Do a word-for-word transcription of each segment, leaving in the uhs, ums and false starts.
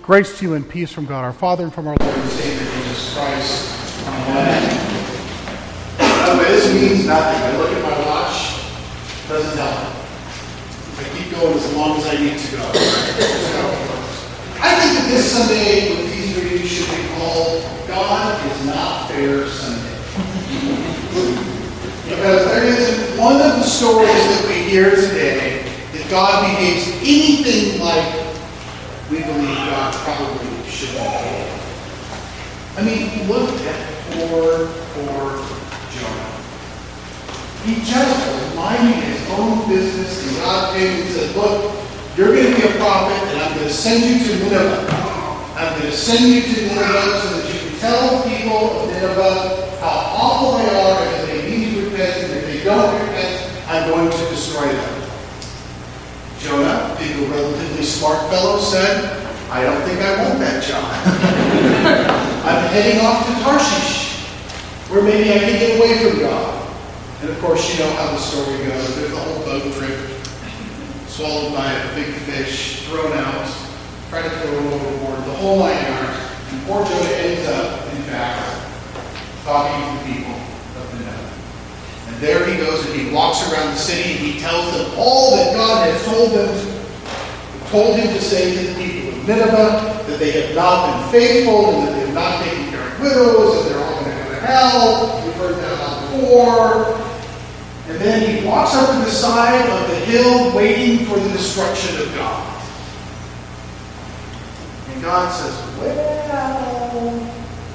Grace to you and peace from God our Father and from our Lord and Savior Jesus Christ. Amen. By the way, this means nothing. I look at my watch. Doesn't help. I keep going as long as I need to go. I think that this Sunday with these readings should be called God is Not Fair Sunday. Because there isn't one of the stories that we hear today that God behaves anything like we believe God probably should behave. I mean, look at poor, poor Jonah. He just was minding his own business, and God came and said, look, you're going to be a prophet, and I'm going to send you to Nineveh. I'm going to send you to Nineveh so that you can tell the people of Nineveh how awful they are, and that they need to repent, and if they don't repent, I'm going to destroy them. Jonah, being a relatively smart fellow, said, I don't think I want that job. I'm heading off to Tarshish, where maybe I can get away from God. And of course, you know how the story goes. There's a whole boat trip, swallowed by a big fish, thrown out, try to throw him overboard, the whole nine yards. And poor Jonah ends up, in fact, talking to the people of Nineveh. And there he goes and he walks around the city and he tells them all that God has told them to, told him to say to the people of Nineveh, that they have not been faithful and that they have not taken care of widows and they're all going to go to hell. We've heard that about before. And then he walks up to the side of the hill waiting for the destruction of God. And God says, well,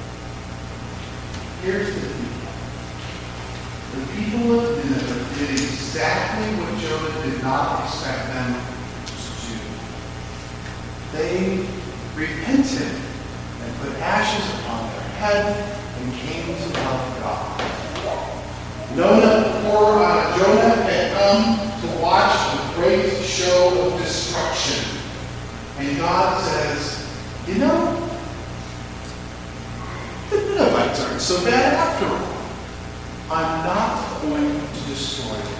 here's the deal. The people of Nineveh did exactly what Jonah did not expect them to do. They repented and put ashes upon their head and came to love God. Jonah, poor uh, Jonah had come to watch a great show of destruction. And God says, you know, the Ninevites aren't so bad after all. I'm not going to destroy them.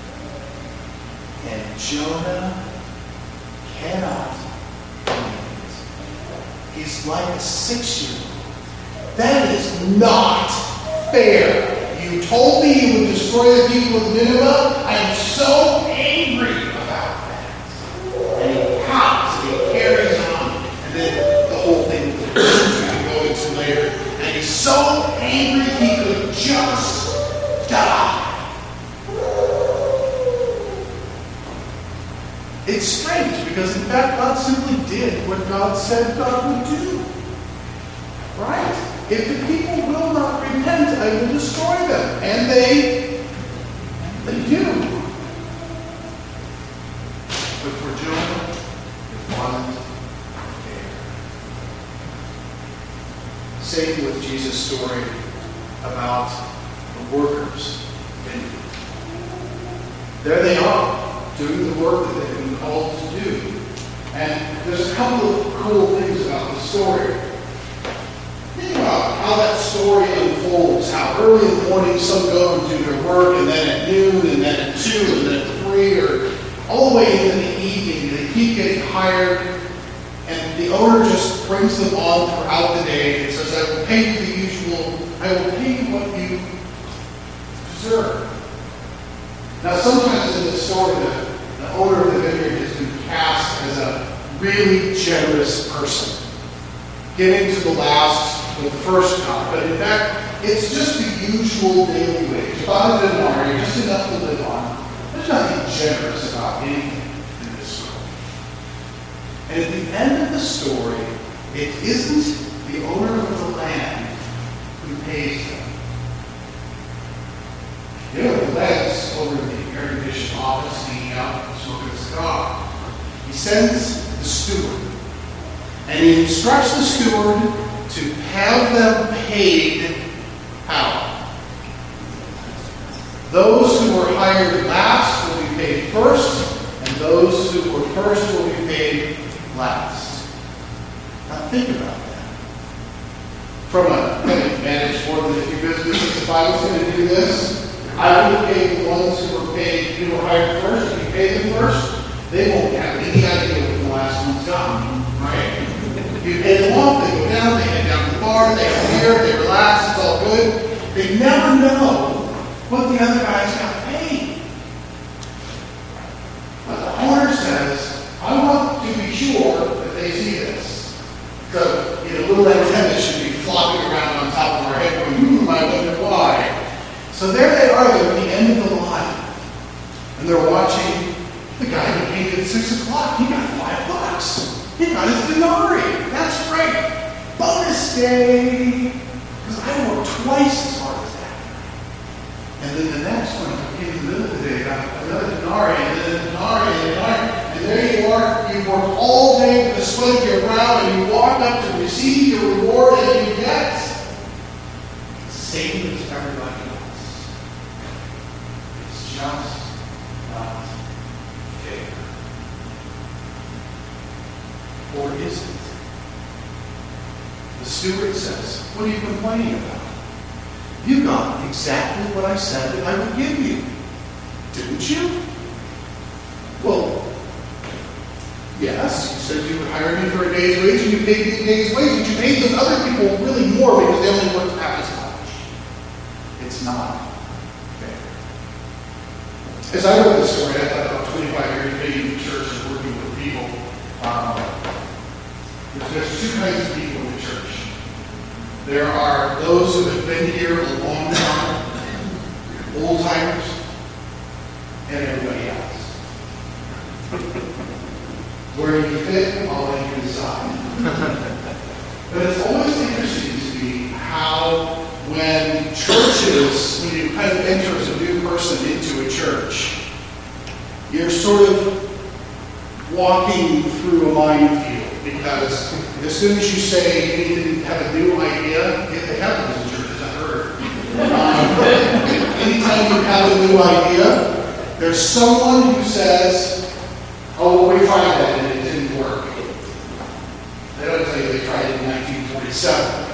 And Jonah cannot believe it. He's like a six-year-old. That is not fair. You told me you would destroy the people of Nineveh. I am so angry about that. And he pops and he carries on. And then the whole thing we can go into later. And he's so angry he could just die. It's strange because in fact God simply did what God said God would do. Right? If the people will not repent, I will destroy them. And they, they do. But for Jonah, it wasn't fair. Same with Jesus' story about the workers. There they are, doing the work that they've been called to do. And there's a couple of cool things about the story. Think about how that story unfolds, how early in the morning some go and do their work, and then at noon, and then at two, and then at three, or all the way into the evening. They keep getting hired, and the owner just brings them on throughout the day and says, I will pay you the usual, I will pay you what you deserve. Now sometimes in this story, the, the owner of the vineyard has been cast as a really generous person, getting to the last with the first cup. But in fact, it's just the usual daily wage. About a denarii, just enough to live on. There's nothing generous about anything in this story. And at the end of the story, it isn't the owner of the land who pays them. You know, the lad's over in the air conditioning office, hanging out, smoking a cigar. He sends the steward. And he instructs the steward to have them paid how? Those who were hired last will be paid first, and those who were first will be paid last. Now think about that. From a vantage more than a few businesses, if I was going to do this, I would pay the ones who were paid, who were hired first. If you pay them first, they won't have any idea what the last one's done, right? You pay them off, they go down, they head down to the bar, they have beer, they relax, it's all good. They never know what the other guy's got paid. But the owner says, I want to be sure that they see this. So, you know, little antennas should be flopping around on top of our head going, hmm, I wonder why. So there they are, they're at the end of the line. And they're watching the guy who paid at six o'clock. He got five bucks. He got his denarii. That's right. Bonus day. Because I worked twice as hard as that. And then the next one came in the middle of the day, got another denarii, and then a denarii, and a denarii. And there you are. You worked all day with the sweat of your brow, and you walk up to receive your reward, and you get the same as everybody else. It's just not fair. Or is it? The steward says, what are you complaining about? You got exactly what I said that I would give you. Didn't you? Well, yes, you said you would hire me for a day's wage, and you paid me a day's wage, but you paid those other people really more because they only worked half as much. It's not fair. As I read this story, I thought about twenty-five years being in the church and working with people. Um, there's two kinds of people in the church. There are those who have been here a long time, old timers, and everybody else. Where you fit, I'll let you decide. But it's always interesting to me how when churches, when you kind of enter as a new person into a church, you're sort of walking through a minefield. Because as soon as you say you need to have a new idea, it happens in churches, I've heard. Um, anytime you have a new idea, there's someone who says, oh, well, we tried that and it didn't work. They don't tell you they tried it in nineteen forty-seven.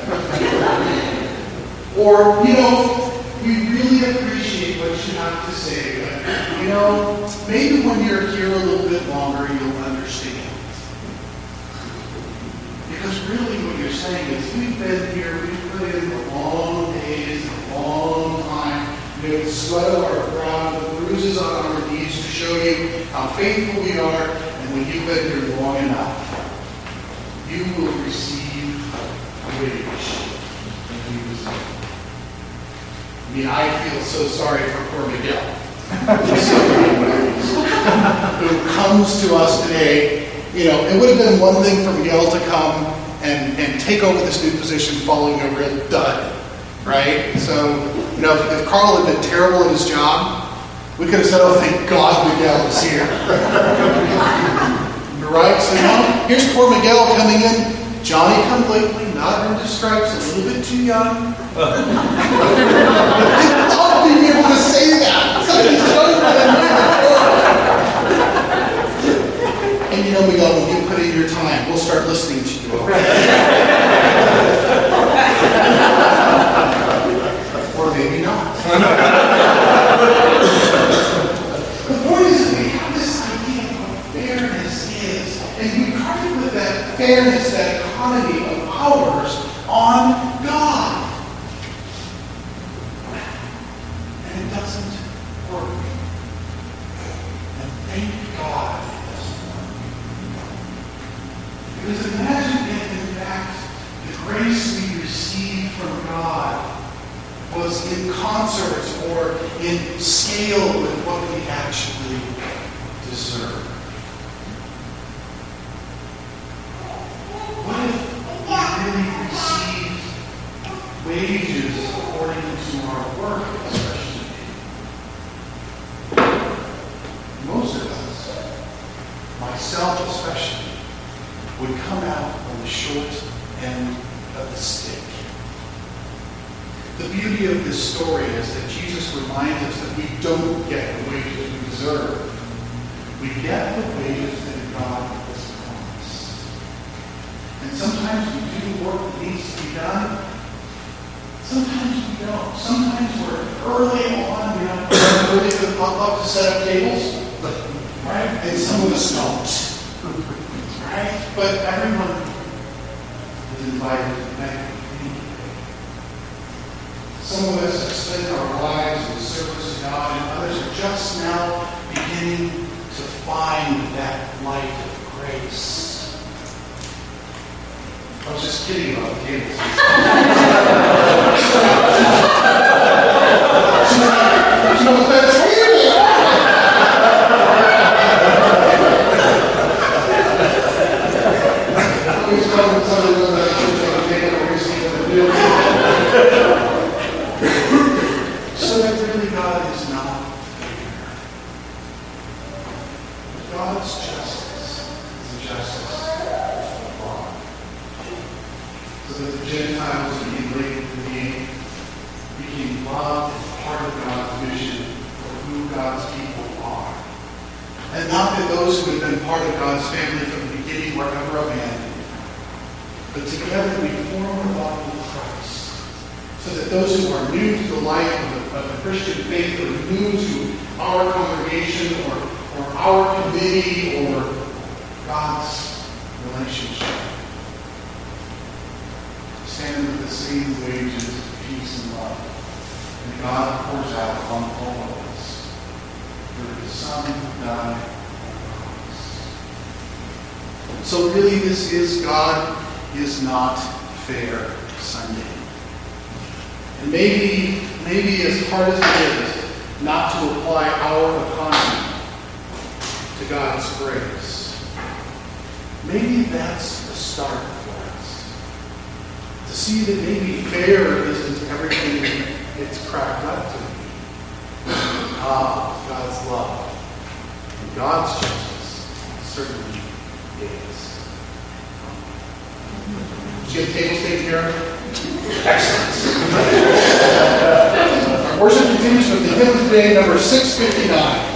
Or, you know, we really appreciate what you have to say, but, you know, maybe when you're here a little bit longer, you'll understand. Because really what you're saying is we've been here, we've put in the long days, a long time. We have the sweat of our brow, the bruises on our knees to show you how faithful we are. And when you've been here long enough, you will receive a wage that you deserve. I mean, I feel so sorry for poor Miguel. Who comes to us today. You know, it would have been one thing for Miguel to come and, and take over this new position following a real dud, right? So, you know, if, if Carl had been terrible at his job, we could have said, oh, thank God Miguel is here. Right? So now, here's poor Miguel coming in. Johnny come lately, not into stripes, a little bit too young. I love being able to say that. Somebody's younger than me. And you know, Miguel, when you put in your time, we'll start listening to you. Okay? Or maybe not. The point is that we have this idea of what fairness is. And we try to put that fairness, that economy of powers on God. And it doesn't work. And thank God. Because imagine if, in fact, the grace we received from God was in concert or in scale with what we actually deserve. What if we really received wages according to our work, especially? Most of us, myself especially, would come out on the short end of the stick. The beauty of this story is that Jesus reminds us that we don't get the wages we deserve. We get the wages that God has promised. And sometimes we do work that needs to be done. Sometimes we don't. Sometimes we're early on, we have to early to the potluck to set up tables. Right? And some of us don't. Right? But everyone is invited to banquet with me. Some of us have spent our lives in service to God, and others are just now beginning to find that light of grace. I was just kidding about the tables. She knows that table. I always tell them something about that church on the table or receive the bill. So that really God is not fair. God's justice is the justice of God. So that the Gentiles being laid to being became loved and part of God's vision for who God's people are. And not that those who had been part of God's family from the beginning were ever abandoned, but together we form the body of Christ. So that those who are new to the life of the, of the Christian faith, or new to our congregation, or, or our committee, or God's relationship, stand with the same wages of peace and love. And God pours out on all of us through His Son who died on the cross. So really, this is God is not fair Sunday. And maybe, maybe as hard as it is not to apply our economy to God's grace, maybe that's the start for us. To see that maybe fair isn't everything it's cracked up to be. Ah, God's love and God's justice certainly is. Did you get the tables taken care of? Excellent. Our worship continues with the hymn today, number six fifty-nine.